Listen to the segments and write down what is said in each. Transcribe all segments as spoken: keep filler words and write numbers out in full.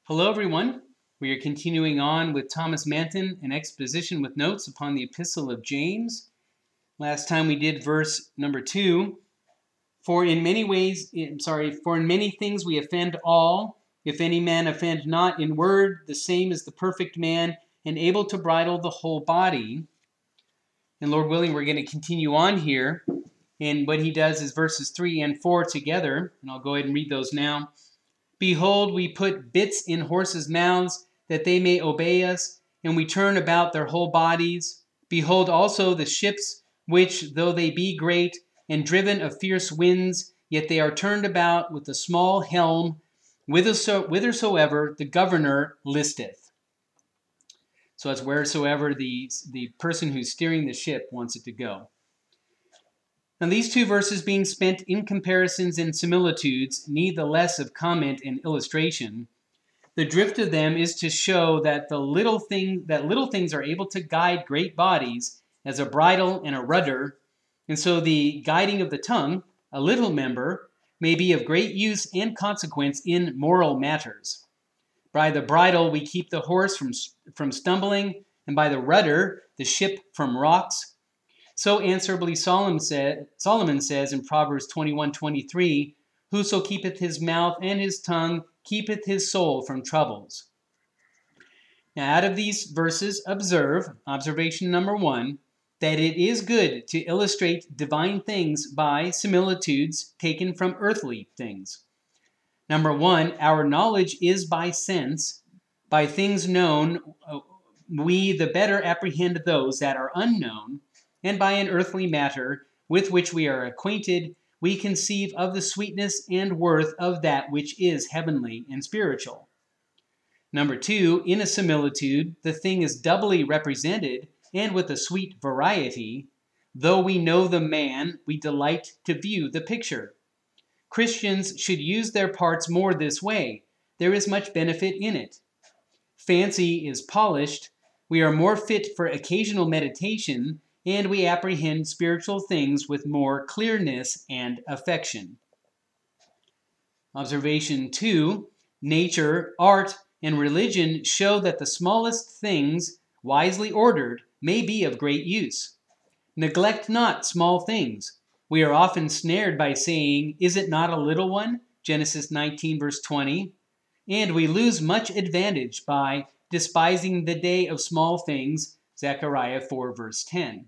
Hello, everyone. We are continuing on with Thomas Manton, an exposition with notes upon the Epistle of James. Last time we did verse number two. For in many ways, I'm sorry, for in many things we offend all. If any man offend not in word, the same is the perfect man, and able to bridle the whole body. And Lord willing, we're going to continue on here. And what he does is verses three and four together. And I'll go ahead and read those now. Behold, we put bits in horses' mouths, that they may obey us, and we turn about their whole bodies. Behold also the ships, which, though they be great, and driven of fierce winds, yet they are turned about with a small helm, whithersoever the governor listeth. So that's wheresoever the, the person who's steering the ship wants it to go. Now, these two verses being spent in comparisons and similitudes need the less of comment and illustration. The drift of them is to show that the little thing that little things are able to guide great bodies as a bridle and a rudder, and so the guiding of the tongue, a little member, may be of great use and consequence in moral matters. By the bridle we keep the horse from, from stumbling, and by the rudder the ship from rocks. So answerably Solomon, said, Solomon says in Proverbs twenty-one twenty-three, whoso keepeth his mouth and his tongue keepeth his soul from troubles. Now out of these verses, observe, observation number one, that it is good to illustrate divine things by similitudes taken from earthly things. Number one, our knowledge is by sense. By things known, we the better apprehend those that are unknown. And by an earthly matter with which we are acquainted, we conceive of the sweetness and worth of that which is heavenly and spiritual. Number two, in a similitude, the thing is doubly represented, and with a sweet variety. Though we know the man, we delight to view the picture. Christians should use their parts more this way. There is much benefit in it. Fancy is polished. We are more fit for occasional meditation, and we apprehend spiritual things with more clearness and affection. Observation two, nature, art, and religion show that the smallest things, wisely ordered, may be of great use. Neglect not small things. We are often snared by saying, is it not a little one? Genesis nineteen verse twenty. And we lose much advantage by despising the day of small things, Zechariah four verse ten.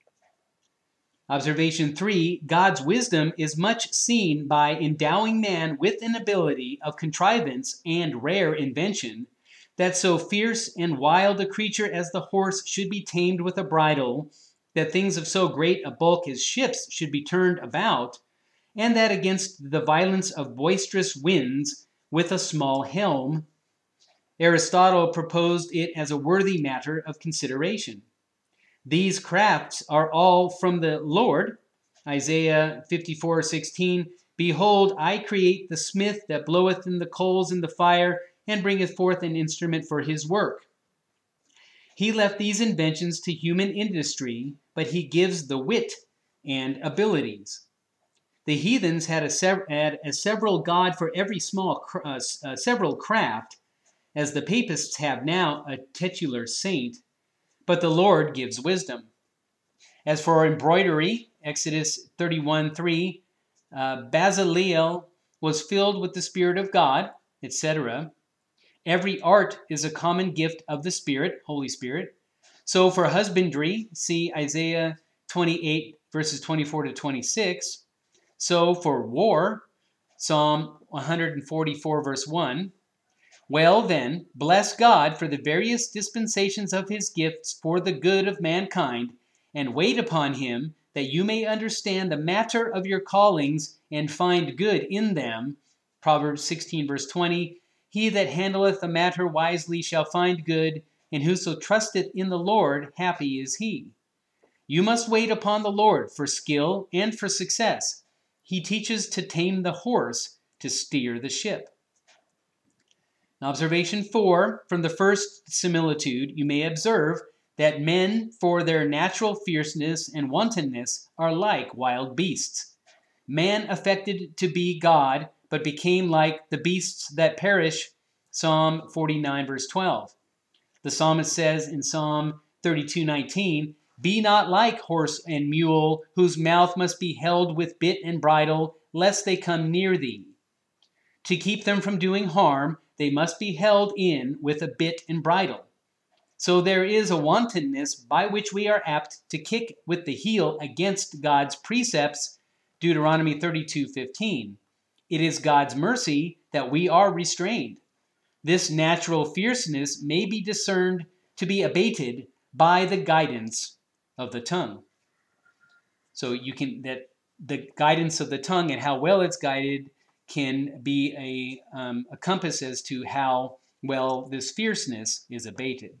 Observation three, God's wisdom is much seen by endowing man with an ability of contrivance and rare invention, that so fierce and wild a creature as the horse should be tamed with a bridle, that things of so great a bulk as ships should be turned about, and that against the violence of boisterous winds with a small helm. Aristotle proposed it as a worthy matter of consideration. These crafts are all from the Lord. Isaiah fifty-four sixteen, behold, I create the smith that bloweth in the coals in the fire, and bringeth forth an instrument for his work. He left these inventions to human industry, but he gives the wit and abilities. The heathens had a, sev- had a several god for every small cr- uh, uh, several craft, as the papists have now a titular saint. But the Lord gives wisdom. As for embroidery, Exodus thirty-one three, uh, Bezaleel was filled with the Spirit of God, et cetera. Every art is a common gift of the Spirit, Holy Spirit. So for husbandry, see Isaiah twenty-eight, verses twenty-four to twenty-six. So for war, Psalm one forty-four, verse one. Well then, bless God for the various dispensations of his gifts for the good of mankind, and wait upon him, that you may understand the matter of your callings and find good in them. Proverbs sixteen, verse twenty. He that handleth the matter wisely shall find good, and whoso trusteth in the Lord, happy is he. You must wait upon the Lord for skill and for success. He teaches to tame the horse, to steer the ship. Observation four, from the first similitude, you may observe that men, for their natural fierceness and wantonness, are like wild beasts. Man affected to be God, but became like the beasts that perish, Psalm forty-nine, verse twelve. The psalmist says in Psalm thirty-two nineteen, "Be not like horse and mule, whose mouth must be held with bit and bridle, lest they come near thee." To keep them from doing harm, they must be held in with a bit and bridle. So there is a wantonness by which we are apt to kick with the heel against God's precepts, Deuteronomy thirty-two fifteen. It is God's mercy that we are restrained. This natural fierceness may be discerned to be abated by the guidance of the tongue. So you can, that the guidance of the tongue and how well it's guided can be a, um, a compass as to how well this fierceness is abated.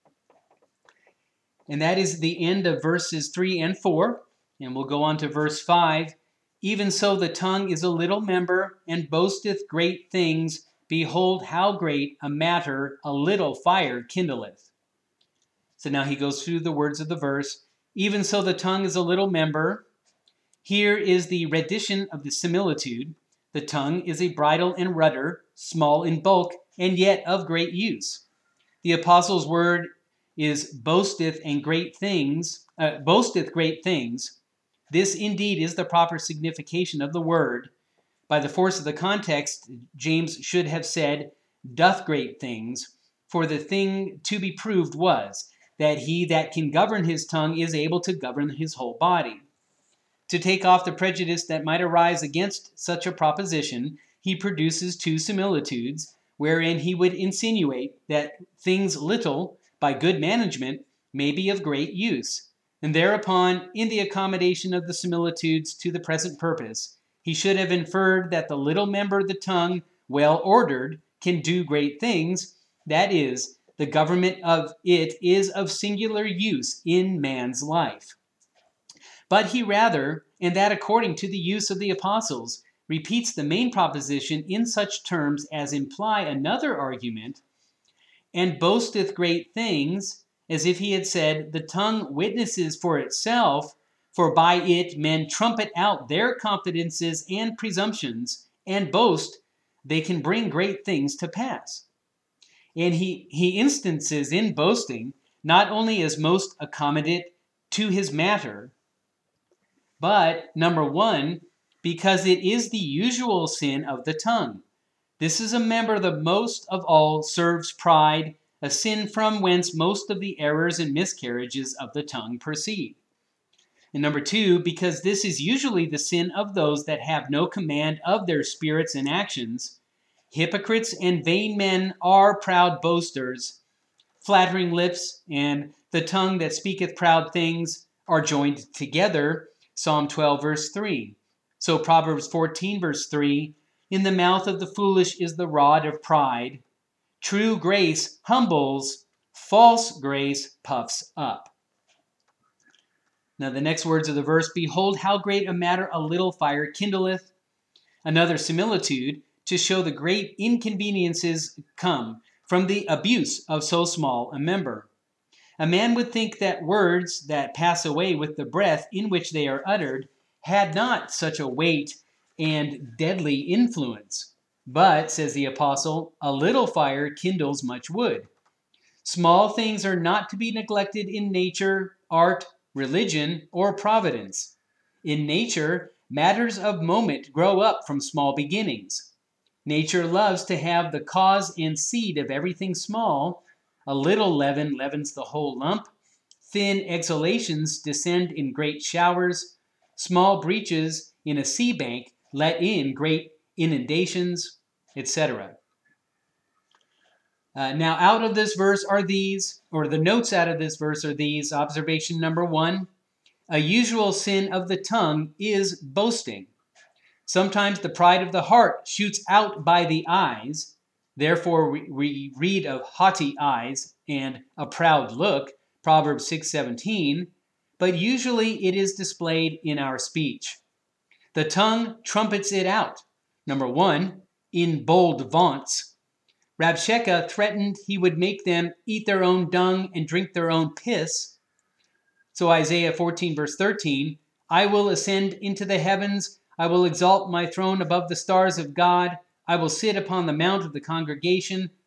And that is the end of verses three and four. And we'll go on to verse five. "Even so the tongue is a little member, and boasteth great things. Behold, how great a matter a little fire kindleth." So now he goes through the words of the verse. Even so the tongue is a little member. Here is the rendition of the similitude. The tongue is a bridle and rudder, small in bulk, and yet of great use. The apostle's word is boasteth and great things, uh, boasteth great things. This indeed is the proper signification of the word. By the force of the context, James should have said, "doth great things," for the thing to be proved was that he that can govern his tongue is able to govern his whole body. To take off the prejudice that might arise against such a proposition, he produces two similitudes, wherein he would insinuate that things little, by good management, may be of great use. And thereupon, in the accommodation of the similitudes to the present purpose, he should have inferred that the little member, the tongue, well ordered, can do great things. That is, the government of it is of singular use in man's life. But he rather, and that according to the use of the apostles, repeats the main proposition in such terms as imply another argument, and boasteth great things, as if he had said, the tongue witnesses for itself, for by it men trumpet out their confidences and presumptions, and boast they can bring great things to pass. And he, he instances in boasting not only as most accommodate to his matter, but, number one, because it is the usual sin of the tongue. This is a member that most of all serves pride, a sin from whence most of the errors and miscarriages of the tongue proceed. And number two, because this is usually the sin of those that have no command of their spirits and actions. Hypocrites and vain men are proud boasters. Flattering lips and the tongue that speaketh proud things are joined together. Psalm twelve, verse three. So Proverbs fourteen, verse three. In the mouth of the foolish is the rod of pride. True grace humbles, false grace puffs up. Now the next words of the verse, "Behold, how great a matter a little fire kindleth." Another similitude to show the great inconveniences come from the abuse of so small a member. A man would think that words that pass away with the breath in which they are uttered had not such a weight and deadly influence. But, says the apostle, a little fire kindles much wood. Small things are not to be neglected in nature, art, religion, or providence. In nature, matters of moment grow up from small beginnings. Nature loves to have the cause and seed of everything small. A little leaven leavens the whole lump. Thin exhalations descend in great showers. Small breaches in a sea bank let in great inundations, et cetera. Uh, now, out of this verse are these, or the notes out of this verse are these. Observation number one, a usual sin of the tongue is boasting. Sometimes the pride of the heart shoots out by the eyes. Therefore, we, we read of haughty eyes and a proud look, Proverbs six seventeen, but usually it is displayed in our speech. The tongue trumpets it out. Number one, in bold vaunts. Rabshakeh threatened he would make them eat their own dung and drink their own piss. So Isaiah fourteen, verse thirteen, I will ascend into the heavens. I will exalt my throne above the stars of God. I will sit upon the mount of the congregation.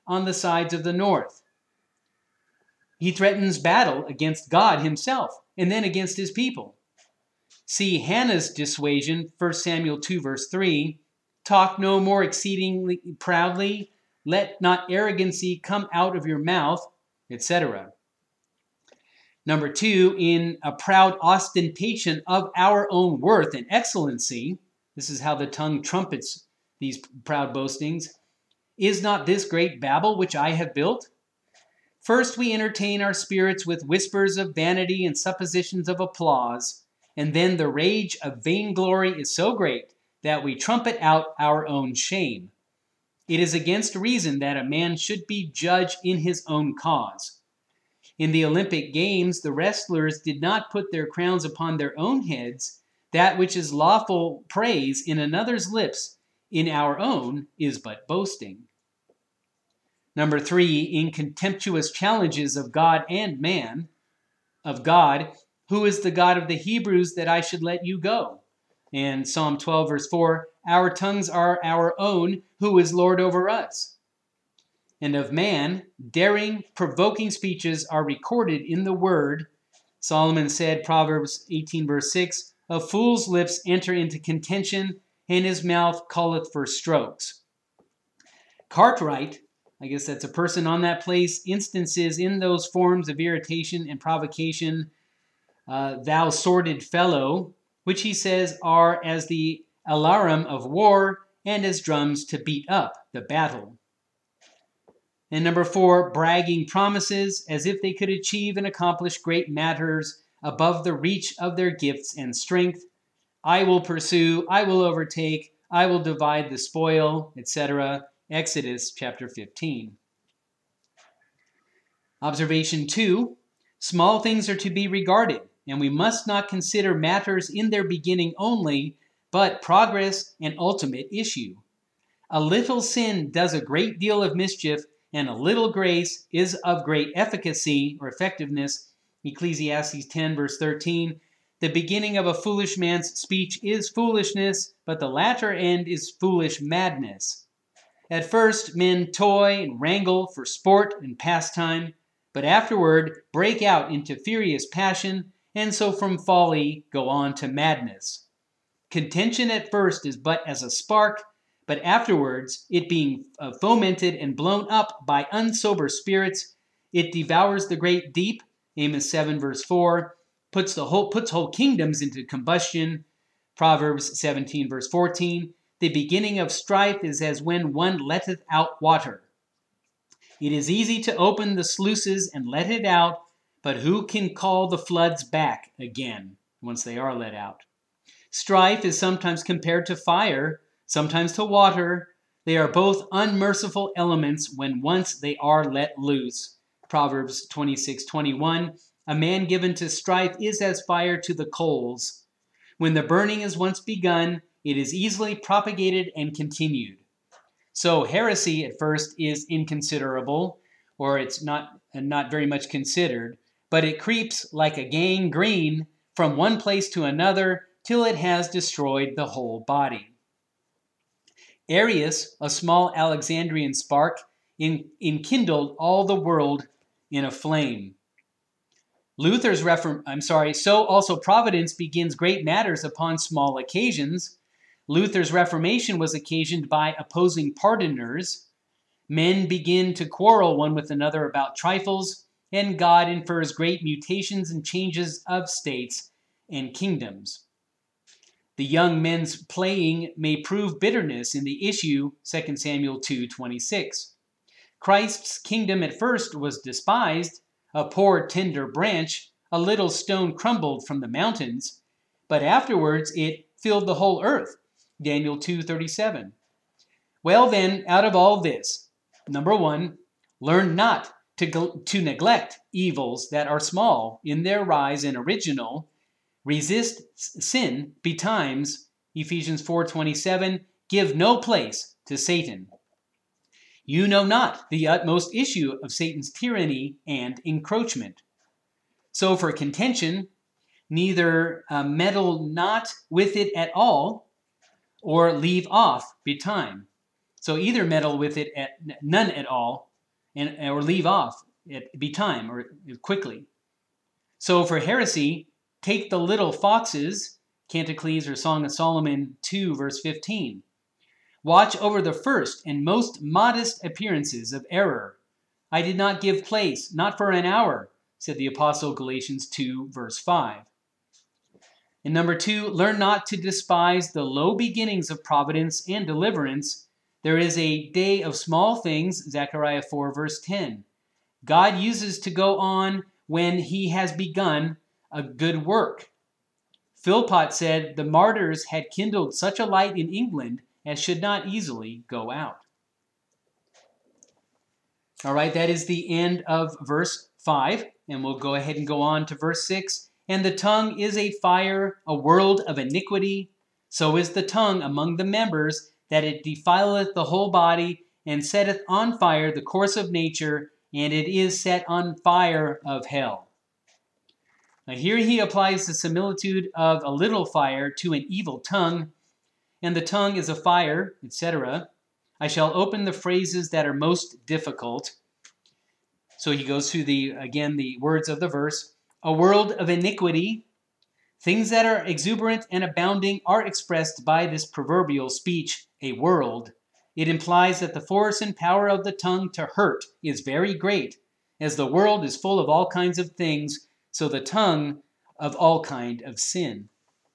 on the sides of the north. He threatens battle against God himself and then against his people. See Hannah's dissuasion, First Samuel two, verse three. Talk no more exceedingly proudly. Let not arrogancy come out of your mouth, et cetera. Number two, in a proud ostentation of our own worth and excellency, this is how the tongue trumpets these proud boastings. Is not this great Babel which I have built? First we entertain our spirits with whispers of vanity and suppositions of applause, and then the rage of vainglory is so great that we trumpet out our own shame. It is against reason that a man should be judged in his own cause. In the Olympic Games, the wrestlers did not put their crowns upon their own heads. That which is lawful praise in another's lips, in our own, is but boasting. Number three, in contemptuous challenges of God and man, of God, who is the God of the Hebrews that I should let you go? And Psalm twelve, verse four, our tongues are our own, who is Lord over us? And of man, daring, provoking speeches are recorded in the word. Solomon said, Proverbs eighteen, verse six, a fool's lips enter into contention, and his mouth calleth for strokes. Cartwright, I guess that's a person on that place, instances in those forms of irritation and provocation, uh, thou sordid fellow, which he says are as the alarum of war and as drums to beat up the battle. And number four, bragging promises as if they could achieve and accomplish great matters above the reach of their gifts and strength. I will pursue, I will overtake, I will divide the spoil, et cetera. Exodus chapter fifteen. Observation two, small things are to be regarded, and we must not consider matters in their beginning only, but progress and ultimate issue. A little sin does a great deal of mischief, and a little grace is of great efficacy or effectiveness. Ecclesiastes ten, verse thirteen. The beginning of a foolish man's speech is foolishness, but the latter end is foolish madness. At first, men toy and wrangle for sport and pastime, but afterward break out into furious passion, and so from folly go on to madness. Contention at first is but as a spark, but afterwards, it being uh, fomented and blown up by unsober spirits, it devours the great deep, Amos seven, verse four, puts, the whole, puts whole kingdoms into combustion, Proverbs seventeen, verse fourteen. The beginning of strife is as when one letteth out water. It is easy to open the sluices and let it out, but who can call the floods back again once they are let out? Strife is sometimes compared to fire, sometimes to water. They are both unmerciful elements when once they are let loose. Proverbs twenty-six, twenty-one. A man given to strife is as fire to the coals. When the burning is once begun, it is easily propagated and continued. So heresy at first is inconsiderable, or it's not, not very much considered, but it creeps like a gangrene from one place to another till it has destroyed the whole body. Arius, a small Alexandrian spark, in, enkindled all the world in a flame. Luther's reform, I'm sorry, so also providence begins great matters upon small occasions. Luther's Reformation was occasioned by opposing pardoners. Men begin to quarrel one with another about trifles, and God infers great mutations and changes of states and kingdoms. The young men's playing may prove bitterness in the issue, Second Samuel two, twenty-six. Christ's kingdom at first was despised, a poor tender branch, a little stone crumbled from the mountains, but afterwards it filled the whole earth, Daniel two, thirty-seven. Well then, out of all this, number one, learn not to, to neglect evils that are small in their rise and original. Resist sin betimes, Ephesians four, twenty-seven. Give no place to Satan. You know not the utmost issue of Satan's tyranny and encroachment. So for contention, neither uh, meddle not with it at all, or leave off betime. So either meddle with it at none at all, and or leave off at betime or quickly. So for heresy, take the little foxes, Canticles or Song of Solomon two, verse fifteen. Watch over the first and most modest appearances of error. I did not give place, not for an hour, said the apostle, Galatians two, verse five. And number two, learn not to despise the low beginnings of providence and deliverance. There is a day of small things, Zechariah four, verse ten. God uses to go on when he has begun a good work. Philpott said the martyrs had kindled such a light in England as should not easily go out. All right, that is the end of verse five, and we'll go ahead and go on to verse six. And the tongue is a fire, a world of iniquity. So is the tongue among the members, that it defileth the whole body, and setteth on fire the course of nature, and it is set on fire of hell. Now here he applies the similitude of a little fire to an evil tongue, and the tongue is a fire, et cetera. I shall open the phrases that are most difficult. So he goes through the, again, the words of the verse. A world of iniquity. Things that are exuberant and abounding are expressed by this proverbial speech, a world. It implies that the force and power of the tongue to hurt is very great. As the world is full of all kinds of things, so the tongue of all kind of sin.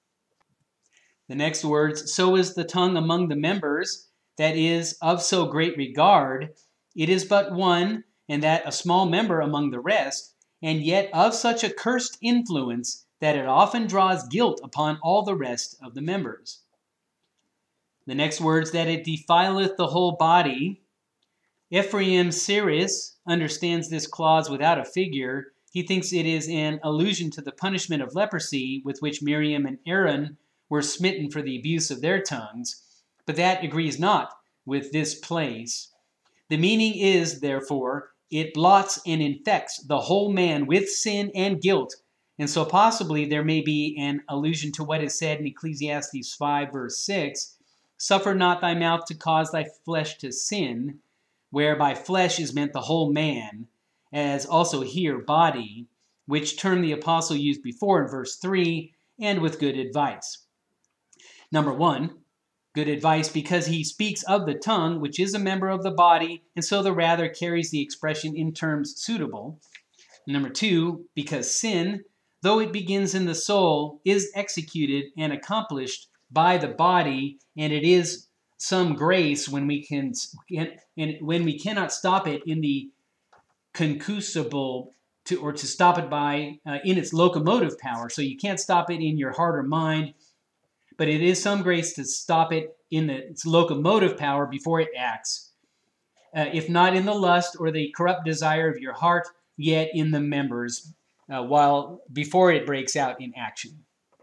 The next words, so is the tongue among the members, that is of so great regard. It is but one, and that a small member among the rest, and yet of such a cursed influence that it often draws guilt upon all the rest of the members. The next words, that it defileth the whole body. Ephraim Sirus understands this clause without a figure. He thinks it is an allusion to the punishment of leprosy with which Miriam and Aaron were smitten for the abuse of their tongues, but that agrees not with this place. The meaning is, therefore, it blots and infects the whole man with sin and guilt. And so possibly there may be an allusion to what is said in Ecclesiastes five, verse six, suffer not thy mouth to cause thy flesh to sin, where by flesh is meant the whole man, as also here body, which term the apostle used before in verse three, and with good advice. Number one, good advice because he speaks of the tongue, which is a member of the body, and so the rather carries the expression in terms suitable. Number two, because sin, though it begins in the soul, is executed and accomplished by the body, and it is some grace when we can, and when we cannot stop it in the concupiscible, to, or to stop it by uh, in its locomotive power. So you can't stop it in your heart or mind, but it is some grace to stop it in the, its locomotive power before it acts. Uh, if not in the lust or the corrupt desire of your heart, yet in the members, uh, while before it breaks out in action.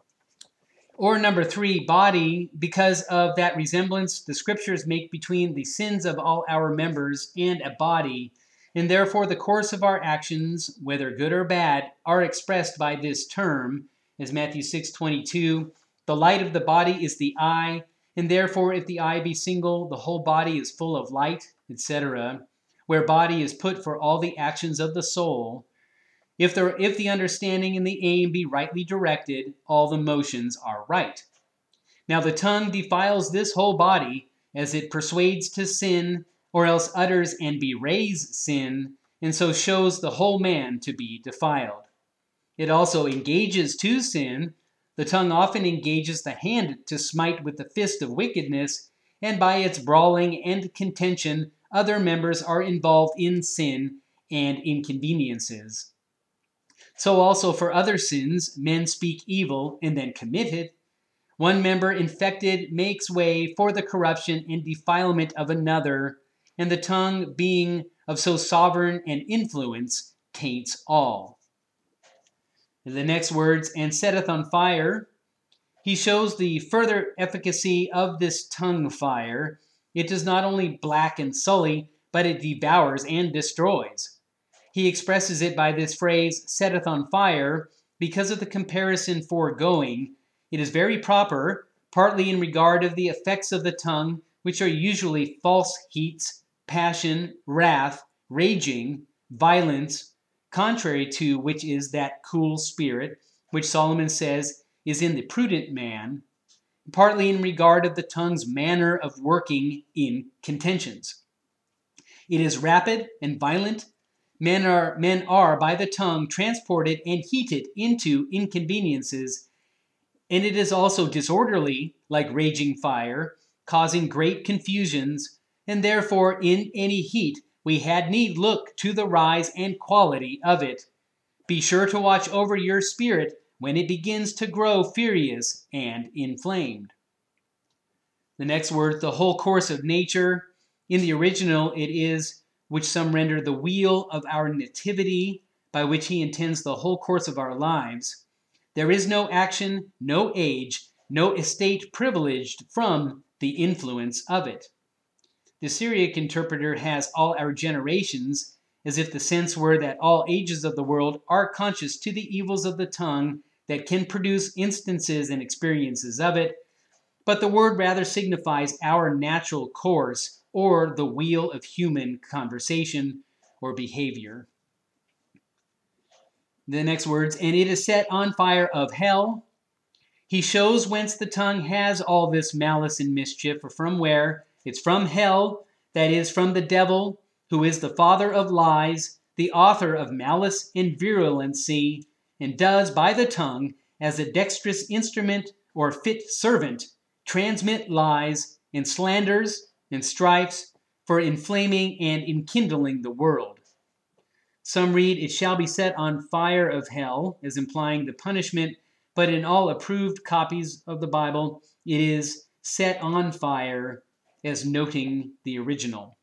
Or number three, body, because of that resemblance the scriptures make between the sins of all our members and a body, and therefore the course of our actions, whether good or bad, are expressed by this term, as Matthew six twenty-two, the light of the body is the eye, and therefore if the eye be single, the whole body is full of light, et cetera, where body is put for all the actions of the soul. If the, if the understanding and the aim be rightly directed, all the motions are right. Now the tongue defiles this whole body, as it persuades to sin, or else utters and bewrays sin, and so shows the whole man to be defiled. It also engages to sin. The tongue often engages the hand to smite with the fist of wickedness, and by its brawling and contention, other members are involved in sin and inconveniences. So also for other sins, men speak evil and then commit it. One member infected makes way for the corruption and defilement of another, and the tongue, being of so sovereign an influence, taints all. The next words, and setteth on fire. He shows the further efficacy of this tongue fire. It does not only black and sully, but it devours and destroys. He expresses it by this phrase, setteth on fire, because of the comparison foregoing. It is very proper, partly in regard of the effects of the tongue, which are usually false heats, passion, wrath, raging, violence, contrary to which is that cool spirit, which Solomon says is in the prudent man, partly in regard of the tongue's manner of working in contentions. It is rapid and violent. Men are, men are by the tongue transported and heated into inconveniences, and it is also disorderly, like raging fire, causing great confusions, and therefore in any heat we had need look to the rise and quality of it. Be sure to watch over your spirit when it begins to grow furious and inflamed. The next word, the whole course of nature. In the original, it is, which some render the wheel of our nativity, by which he intends the whole course of our lives. There is no action, no age, no estate privileged from the influence of it. The Syriac interpreter has all our generations, as if the sense were that all ages of the world are conscious to the evils of the tongue that can produce instances and experiences of it, but the word rather signifies our natural course or the wheel of human conversation or behavior. The next words, and it is set on fire of hell. He shows whence the tongue has all this malice and mischief, or from where. It's from hell, that is, from the devil, who is the father of lies, the author of malice and virulency, and does by the tongue, as a dexterous instrument or fit servant, transmit lies and slanders and strifes for inflaming and enkindling the world. Some read, it shall be set on fire of hell, as implying the punishment, but in all approved copies of the Bible, it is set on fire, as noting the original.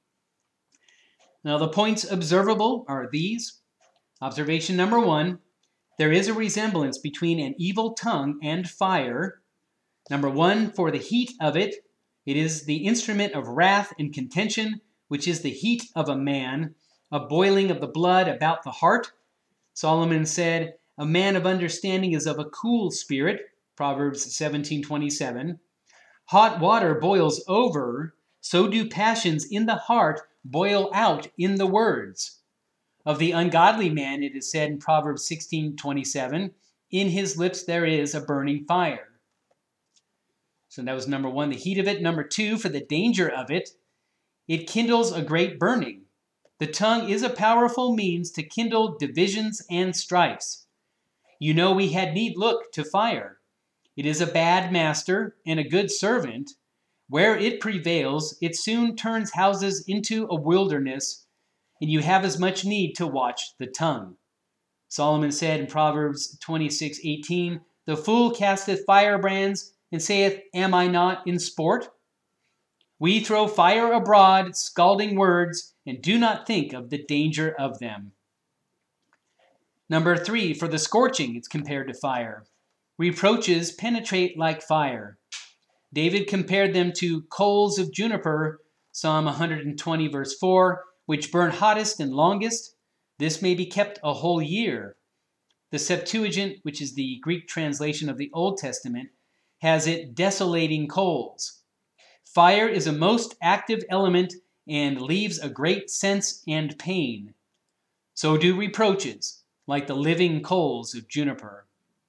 Now the points observable are these. Observation number one, there is a resemblance between an evil tongue and fire. Number one, for the heat of it, it is the instrument of wrath and contention, which is the heat of a man, a boiling of the blood about the heart. Solomon said, a man of understanding is of a cool spirit, Proverbs seventeen twenty-seven. Hot water boils over, so do passions in the heart boil out in the words. Of the ungodly man, it is said in Proverbs sixteen twenty-seven, in his lips there is a burning fire. So that was number one, the heat of it. Number two, for the danger of it, it kindles a great burning. The tongue is a powerful means to kindle divisions and strifes. You know we had need look to fire. It is a bad master and a good servant. Where it prevails, it soon turns houses into a wilderness, and you have as much need to watch the tongue. Solomon said in Proverbs twenty-six eighteen, the fool casteth firebrands, and saith, am I not in sport? We throw fire abroad, scalding words, and do not think of the danger of them. Number three, for the scorching, it's compared to fire. Reproaches penetrate like fire. David compared them to coals of juniper, Psalm one hundred twenty, verse four, which burn hottest and longest. This may be kept a whole year. The Septuagint, which is the Greek translation of the Old Testament, has it desolating coals. Fire is a most active element and leaves a great sense and pain. So do reproaches, like the living coals of juniper.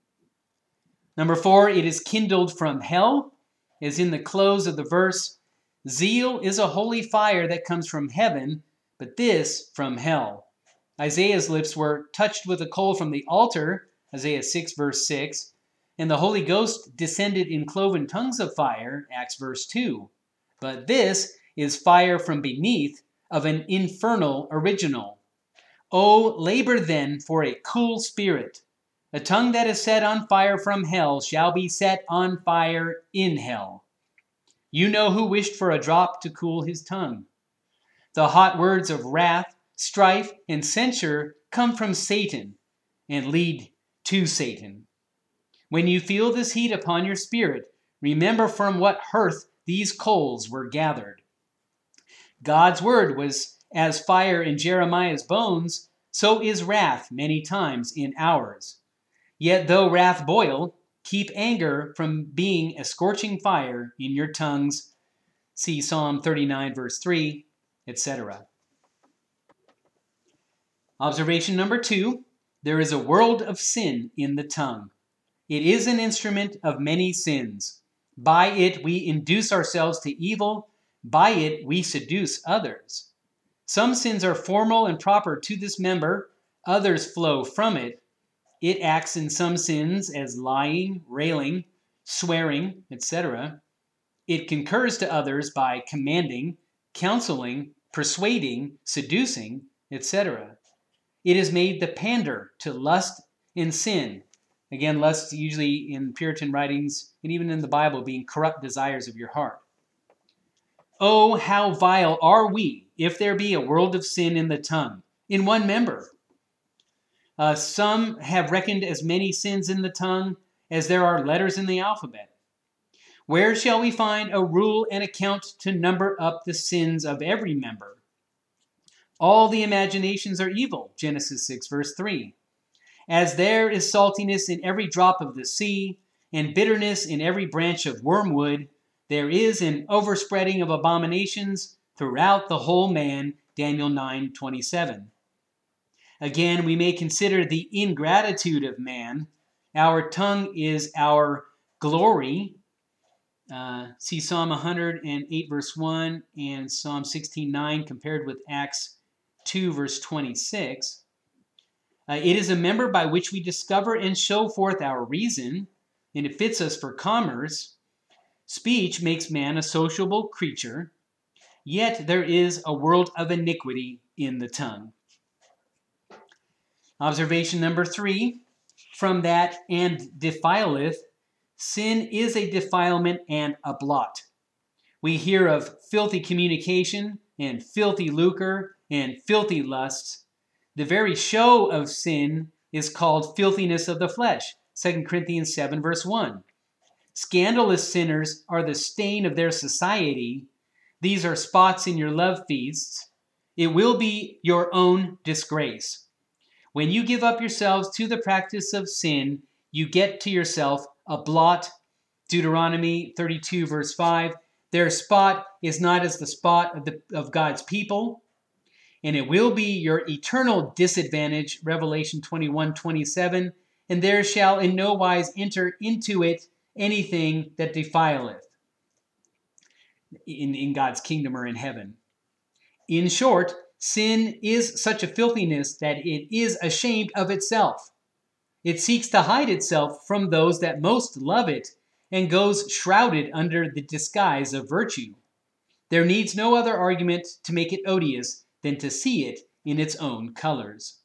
Number four, it is kindled from hell, as in the close of the verse. Zeal is a holy fire that comes from heaven, but this from hell. Isaiah's lips were touched with a coal from the altar, Isaiah six, verse six, and the Holy Ghost descended in cloven tongues of fire, Acts verse two. But this is fire from beneath of an infernal original. O labor then for a cool spirit. A tongue that is set on fire from hell shall be set on fire in hell. You know who wished for a drop to cool his tongue. The hot words of wrath, strife, and censure come from Satan and lead to Satan. When you feel this heat upon your spirit, remember from what hearth these coals were gathered. God's word was as fire in Jeremiah's bones, so is wrath many times in ours. Yet though wrath boil, keep anger from being a scorching fire in your tongues. See Psalm thirty-nine, verse three, et cetera. Observation number two, there is a world of sin in the tongue. It is an instrument of many sins. By it we induce ourselves to evil. By it we seduce others. Some sins are formal and proper to this member. Others flow from it. It acts in some sins as lying, railing, swearing, et cetera. It concurs to others by commanding, counseling, persuading, seducing, et cetera. It is made the pander to lust and sin. Again, lust usually in Puritan writings and even in the Bible being corrupt desires of your heart. Oh, how vile are we if there be a world of sin in the tongue, in one member. Uh, some have reckoned as many sins in the tongue as there are letters in the alphabet. Where shall we find a rule and account to number up the sins of every member? All the imaginations are evil, Genesis six, verse three. As there is saltiness in every drop of the sea, and bitterness in every branch of wormwood, there is an overspreading of abominations throughout the whole man, Daniel nine, twenty-seven. Again, we may consider the ingratitude of man. Our tongue is our glory. Uh, see Psalm one hundred eight, verse one, and Psalm sixteen, nine, compared with Acts two, verse twenty-six. Uh, it is a member by which we discover and show forth our reason, and it fits us for commerce. Speech makes man a sociable creature, yet there is a world of iniquity in the tongue. Observation number three, from that and defileth, sin is a defilement and a blot. We hear of filthy communication and filthy lucre and filthy lusts. The very show of sin is called filthiness of the flesh, Second Corinthians seven, verse one. Scandalous sinners are the stain of their society. These are spots in your love feasts. It will be your own disgrace. When you give up yourselves to the practice of sin, you get to yourself a blot. Deuteronomy thirty-two, verse five. Their spot is not as the spot of, the, of God's people, and it will be your eternal disadvantage, Revelation twenty-one, twenty-seven. And there shall in no wise enter into it anything that defileth in, in God's kingdom or in heaven. In short, sin is such a filthiness that it is ashamed of itself. It seeks to hide itself from those that most love it and goes shrouded under the disguise of virtue. There needs no other argument to make it odious than to see it in its own colors.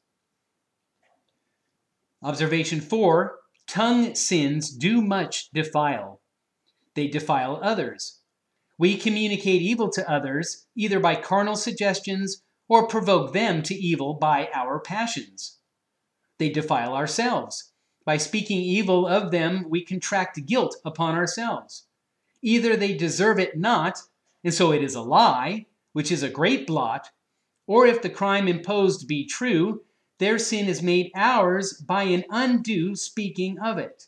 Observation four, tongue sins do much defile. They defile others. We communicate evil to others either by carnal suggestions or provoke them to evil by our passions. They defile ourselves. By speaking evil of them, we contract guilt upon ourselves. Either they deserve it not, and so it is a lie, which is a great blot, or if the crime imposed be true, their sin is made ours by an undue speaking of it.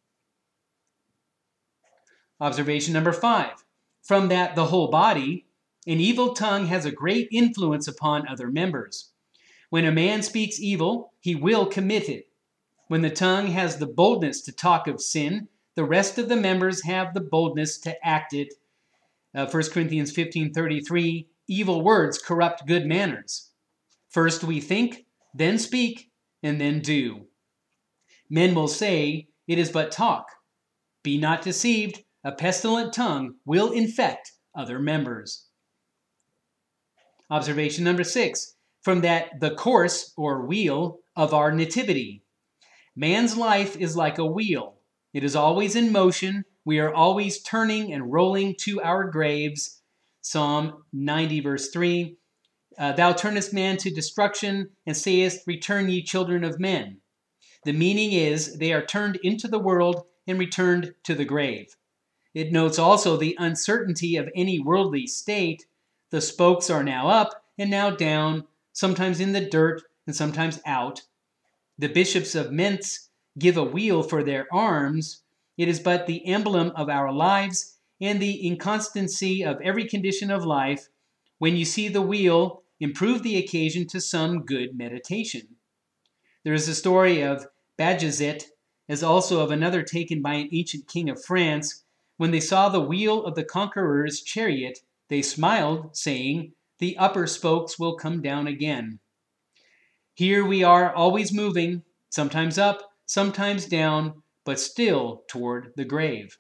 Observation number five. From that the whole body, an evil tongue has a great influence upon other members. When a man speaks evil, he will commit it. When the tongue has the boldness to talk of sin, the rest of the members have the boldness to act it. Uh, First Corinthians fifteen, thirty-three, evil words corrupt good manners. First we think, then speak, and then do. Men will say, it is but talk. Be not deceived, a pestilent tongue will infect other members. Observation number six, from that the course or wheel of our nativity. Man's life is like a wheel. It is always in motion. We are always turning and rolling to our graves. Psalm ninety, verse three. Uh, Thou turnest man to destruction, and sayest, Return, ye children of men. The meaning is, they are turned into the world and returned to the grave. It notes also the uncertainty of any worldly state. The spokes are now up and now down, sometimes in the dirt and sometimes out. The bishops of Mentz give a wheel for their arms. It is but the emblem of our lives and the inconstancy of every condition of life. When you see the wheel, improve the occasion to some good meditation. There is a story of Bajazet, as also of another taken by an ancient king of France. When they saw the wheel of the conqueror's chariot, they smiled, saying, "The upper spokes will come down again." Here we are, always moving, sometimes up, sometimes down, but still toward the grave.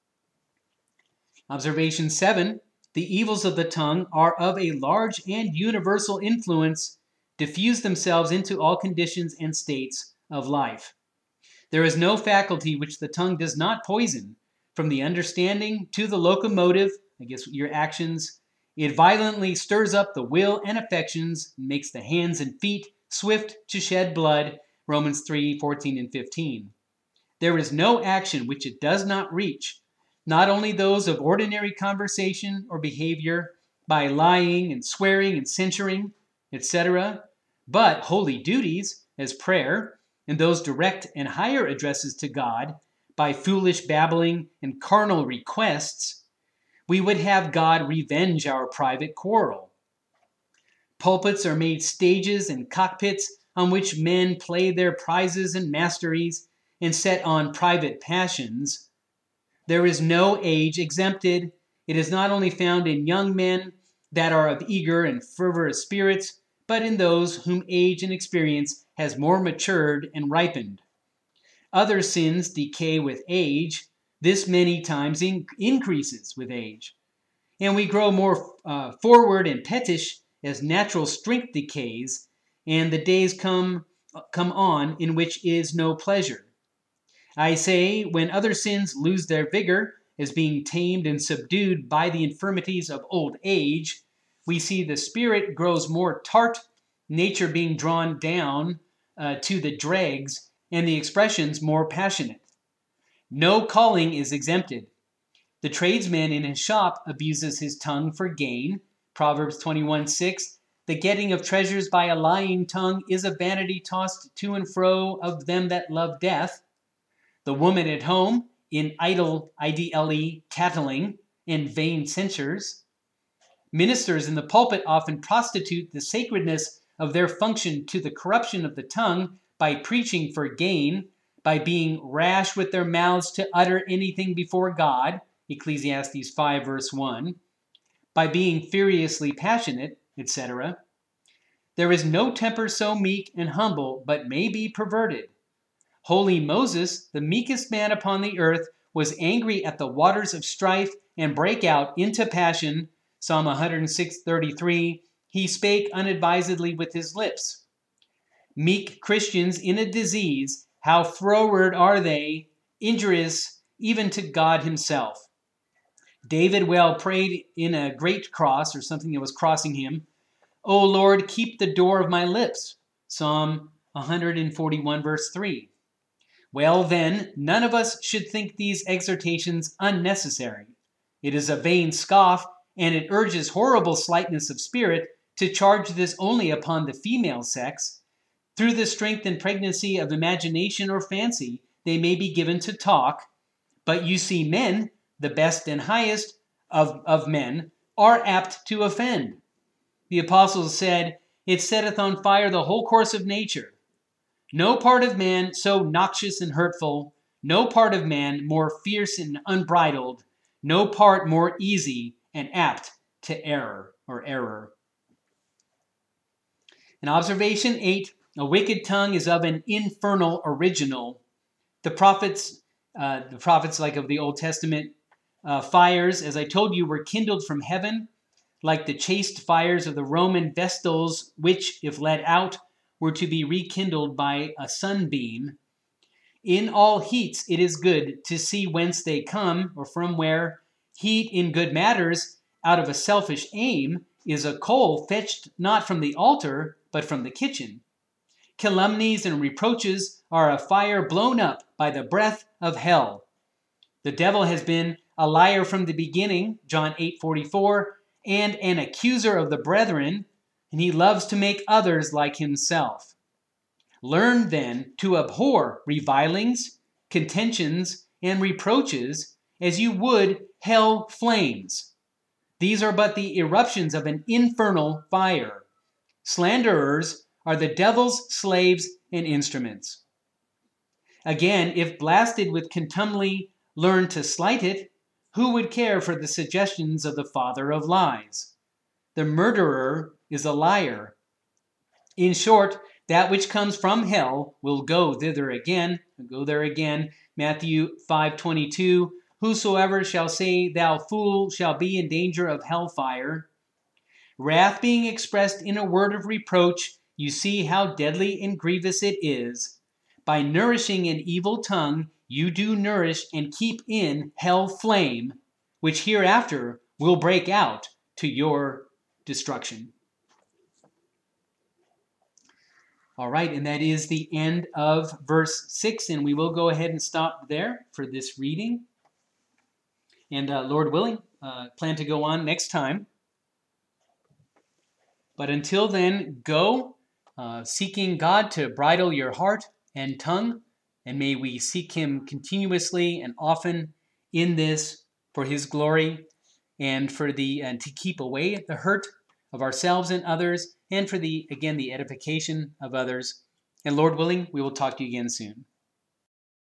Observation seven. The evils of the tongue are of a large and universal influence, diffuse themselves into all conditions and states of life. There is no faculty which the tongue does not poison, from the understanding to the locomotive, I guess your actions. It violently stirs up the will and affections, and makes the hands and feet swift to shed blood, Romans three, fourteen and fifteen. There is no action which it does not reach, not only those of ordinary conversation or behavior, by lying and swearing and censuring, et cetera, but holy duties, as prayer, and those direct and higher addresses to God, by foolish babbling and carnal requests. We would have God revenge our private quarrel. Pulpits are made stages and cockpits on which men play their prizes and masteries and set on private passions. There is no age exempted. It is not only found in young men that are of eager and fervorous spirits, but in those whom age and experience has more matured and ripened. Other sins decay with age. This many times in- increases with age. And we grow more uh, forward and pettish as natural strength decays, and the days come, come on in which is no pleasure. I say, when other sins lose their vigor, as being tamed and subdued by the infirmities of old age, we see the spirit grows more tart, nature being drawn down uh, to the dregs, and the expressions more passionate. No calling is exempted. The tradesman in his shop abuses his tongue for gain, Proverbs twenty-one six. The getting of treasures by a lying tongue is a vanity tossed to and fro of them that love death. The woman at home, in idle, I D L E, tattling, and vain censures. Ministers in the pulpit often prostitute the sacredness of their function to the corruption of the tongue by preaching for gain, by being rash with their mouths to utter anything before God, Ecclesiastes five verse one, by being furiously passionate, et cetera. There is no temper so meek and humble, but may be perverted. Holy Moses, the meekest man upon the earth, was angry at the waters of strife and brake out into passion, Psalm one oh six thirty-three. He spake unadvisedly with his lips. Meek Christians in a disease, how froward are they, injurious even to God himself. David well prayed in a great cross, or something that was crossing him, O Lord, keep the door of my lips, Psalm one forty-one verse three. Well then, none of us should think these exhortations unnecessary. It is a vain scoff, and it urges horrible slightness of spirit to charge this only upon the female sex. Through the strength and pregnancy of imagination or fancy, they may be given to talk, but you see men, the best and highest of, of men, are apt to offend. The apostles said, it setteth on fire the whole course of nature. No part of man so noxious and hurtful, no part of man more fierce and unbridled, no part more easy and apt to error or error. In observation eight, a wicked tongue is of an infernal original. The prophets, uh, the prophets like of the Old Testament, uh, fires, as I told you, were kindled from heaven, like the chaste fires of the Roman vestals, which, if let out, were to be rekindled by a sunbeam. In all heats it is good to see whence they come, or from where. Heat in good matters, out of a selfish aim, is a coal fetched not from the altar, but from the kitchen. Calumnies and reproaches are a fire blown up by the breath of hell. The devil has been a liar from the beginning, John eight forty-four, and an accuser of the brethren, and he loves to make others like himself. Learn then to abhor revilings, contentions, and reproaches as you would hell flames. These are but the eruptions of an infernal fire. Slanderers are the devil's slaves and instruments. Again, if blasted with contumely learn to slight it, who would care for the suggestions of the father of lies? The murderer is a liar. In short, that which comes from hell will go thither again, go there again, Matthew five twenty-two, whosoever shall say, thou fool, shall be in danger of hellfire. Wrath being expressed in a word of reproach, you see how deadly and grievous it is. By nourishing an evil tongue, you do nourish and keep in hell flame, which hereafter will break out to your destruction. All right, and that is the end of verse six, and we will go ahead and stop there for this reading. And uh, Lord willing, uh, plan to go on next time. But until then, go uh, seeking God to bridle your heart and tongue, and may we seek him continuously and often in this for his glory and for the and to keep away the hurt of ourselves and others, and for the again the edification of others. And Lord willing, we will talk to you again soon.